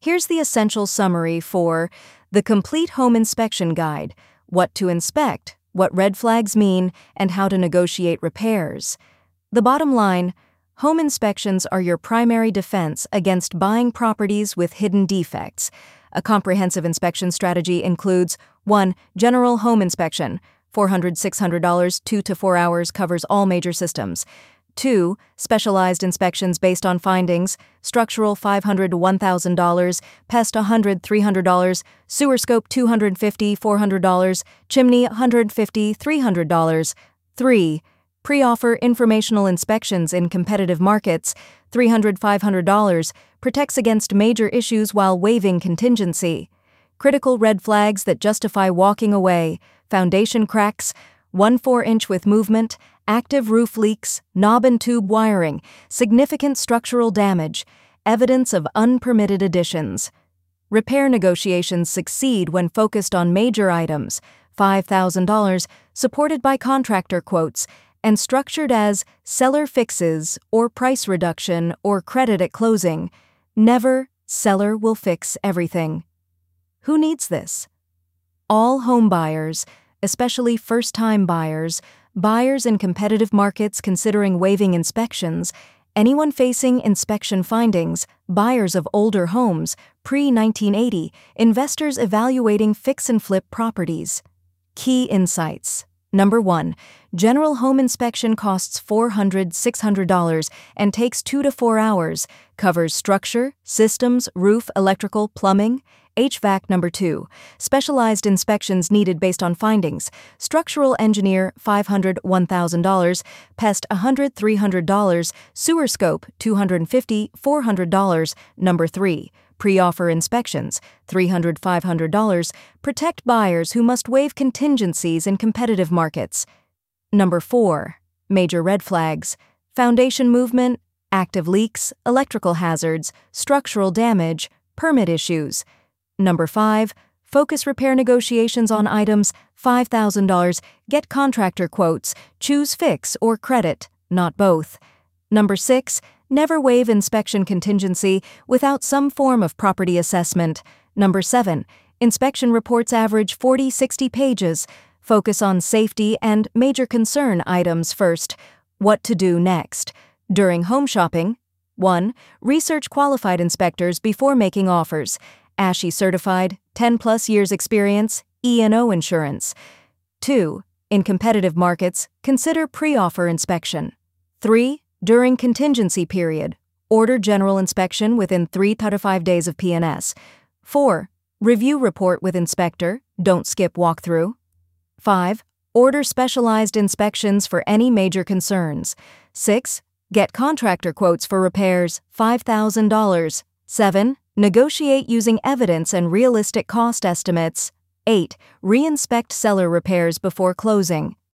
Here's the essential summary for the Complete Home Inspection Guide: what to inspect, what red flags mean, and how to negotiate repairs. The bottom line: home inspections are your primary defense against buying properties with hidden defects. A comprehensive inspection strategy includes 1. General home inspection, $400–600, 2 to 4 hours, covers all major systems. 2. Specialized inspections based on findings, structural $500–1,000, pest $100–300, sewer scope $250–400, chimney $150–300. 3. Pre-offer informational inspections in competitive markets, $300–500, protects against major issues while waiving contingency. Critical red flags that justify walking away: foundation cracks, 1 4-inch with movement, active roof leaks, knob and tube wiring, significant structural damage, evidence of unpermitted additions. Repair negotiations succeed when focused on major items, $5,000, supported by contractor quotes, and structured as seller fixes or price reduction or credit at closing. Never seller will fix everything. Who needs this? All home buyers, especially first-time buyers, buyers in competitive markets considering waiving inspections, anyone facing inspection findings, buyers of older homes, pre-1980, investors evaluating fix-and-flip properties. Key insights. Number 1. General home inspection costs $400–600 and takes 2 to 4 hours, covers structure, systems, roof, electrical, plumbing, HVAC. Number 2. Specialized inspections needed based on findings, structural engineer $500–1,000, pest $100–300, sewer scope $250–400. Number 3. Pre-offer inspections, $300–500, protect buyers who must waive contingencies in competitive markets. Number 4. Major red flags: foundation movement, active leaks, electrical hazards, structural damage, permit issues. Number 5. Focus repair negotiations on items, $5,000, get contractor quotes, choose fix or credit, not both. Number 6. Never waive inspection contingency without some form of property assessment. Number 7. Inspection reports average 40–60 pages. Focus on safety and major concern items first. What to do next? During home shopping: 1. Research qualified inspectors before making offers. ASHI certified, 10+ years experience, E&O insurance. 2. In competitive markets, consider pre-offer inspection. 3. During contingency period, order general inspection within 3 to 5 days of P&S. 4. Review report with inspector, don't skip walkthrough. 5. Order specialized inspections for any major concerns. 6. Get contractor quotes for repairs, $5,000. 7. Negotiate using evidence and realistic cost estimates. 8. Re-inspect seller repairs before closing.